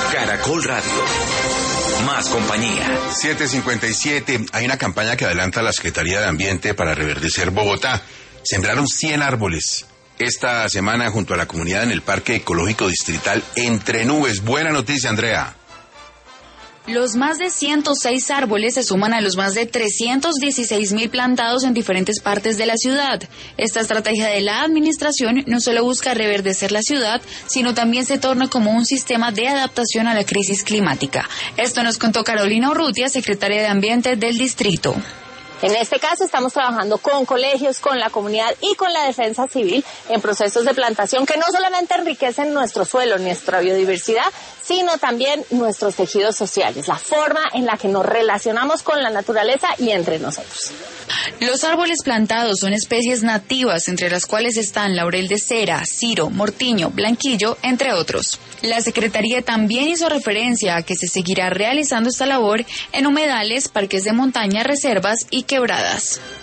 Caracol Radio. Más compañía. 7:57. Hay una campaña que adelanta la Secretaría de Ambiente para reverdecer Bogotá. Sembraron 100 árboles esta semana junto a la comunidad en el Parque Ecológico Distrital Entre Nubes. Buena noticia, Andrea. Los más de 106 árboles se suman a los más de 316.000 plantados en diferentes partes de la ciudad. Esta estrategia de la administración no solo busca reverdecer la ciudad, sino también se torna como un sistema de adaptación a la crisis climática. Esto nos contó Carolina Urrutia, secretaria de Ambiente del distrito. En este caso estamos trabajando con colegios, con la comunidad y con la defensa civil en procesos de plantación que no solamente enriquecen nuestro suelo, nuestra biodiversidad, sino también nuestros tejidos sociales, la forma en la que nos relacionamos con la naturaleza y entre nosotros. Los árboles plantados son especies nativas, entre las cuales están laurel de cera, ciro, mortiño, blanquillo, entre otros. La Secretaría también hizo referencia a que se seguirá realizando esta labor en humedales, parques de montaña, reservas y quebradas.